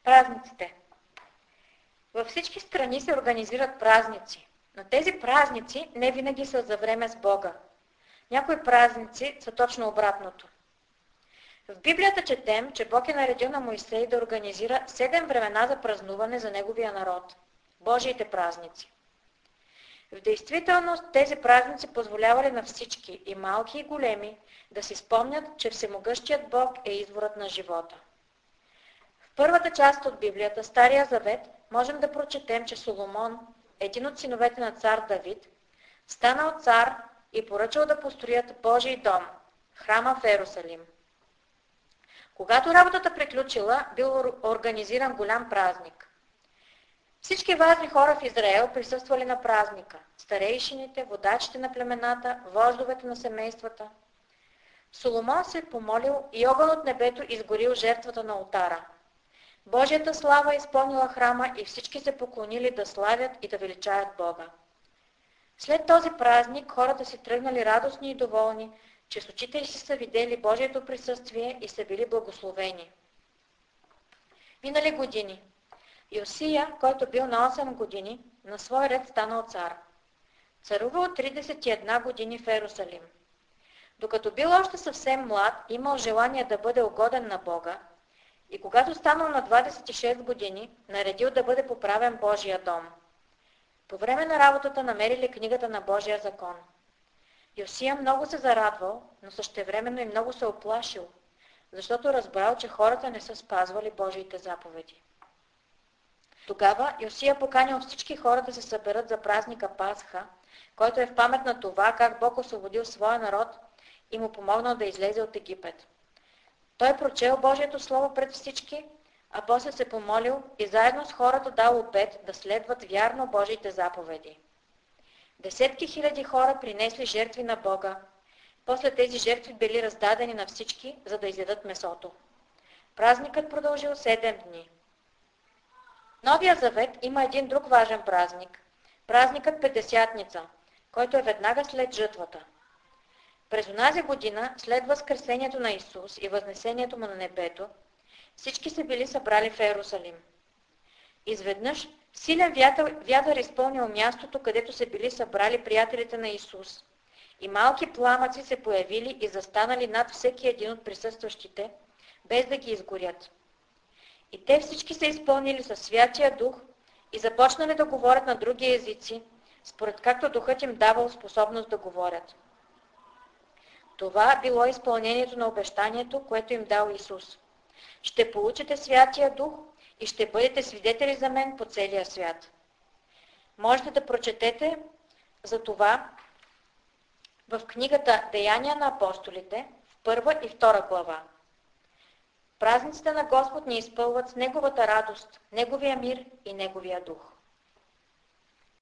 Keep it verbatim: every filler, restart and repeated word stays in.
Празниците. Във всички страни се организират празници, но тези празници не винаги са за време с Бога. Някои празници са точно обратното. В Библията четем, че Бог е наредил на Моисей да организира седем времена за празнуване за Неговия народ – Божиите празници. В действителност тези празници позволявали на всички, и малки и големи, да си спомнят, че Всемогъщият Бог е изворът на живота. В първата част от Библията, Стария Завет, можем да прочетем, че Соломон, един от синовете на цар Давид, станал цар и поръчал да построят Божий дом, храма в Ерусалим. Когато работата приключила, бил организиран голям празник. Всички важни хора в Израел присъствали на празника – старейшините, водачите на племената, вождовете на семействата. Соломон се помолил и огън от небето изгорил жертвата на олтара. Божията слава изпълнила храма и всички се поклонили да славят и да величаят Бога. След този празник хората си тръгнали радостни и доволни, че с очите си са видели Божието присъствие и са били благословени. Минали години. Йосия, който бил на осем години, на свой ред станал цар. Царувал тридесет и една години в Ерусалим. Докато бил още съвсем млад, имал желание да бъде угоден на Бога и когато станал на двадесет и шест години, наредил да бъде поправен Божия дом. По време на работата намерили книгата на Божия закон. Йосия много се зарадвал, но същевременно и много се оплашил, защото разбрал, че хората не са спазвали Божиите заповеди. Тогава Йосия поканил всички хора да се съберат за празника Пасха, който е в памет на това, как Бог освободил своя народ и му помогнал да излезе от Египет. Той прочел Божието Слово пред всички, а после се помолил и заедно с хората дал обет да следват вярно Божиите заповеди. Десетки хиляди хора принесли жертви на Бога. После тези жертви били раздадени на всички, за да изядат месото. Празникът продължил седем дни. В Новия Завет има един друг важен празник – празникът Петдесятница, който е веднага след жътвата. През онази година, след възкресението на Исус и възнесението му на небето, всички се били събрали в Ерусалим. Изведнъж силен вятър, вятър изпълнил мястото, където се били събрали приятелите на Исус, и малки пламъци се появили и застанали над всеки един от присъстващите, без да ги изгорят. И те всички се изпълнили със Святия Дух и започнали да говорят на други езици, според както Духът им давал способност да говорят. Това било изпълнението на обещанието, което им дал Исус. Ще получите Святия Дух и ще бъдете свидетели за мен по целия свят. Можете да прочетете за това в книгата Деяния на апостолите в първа и втора глава. Празниците на Господ ни изпълват с Неговата радост, Неговия мир и Неговия дух.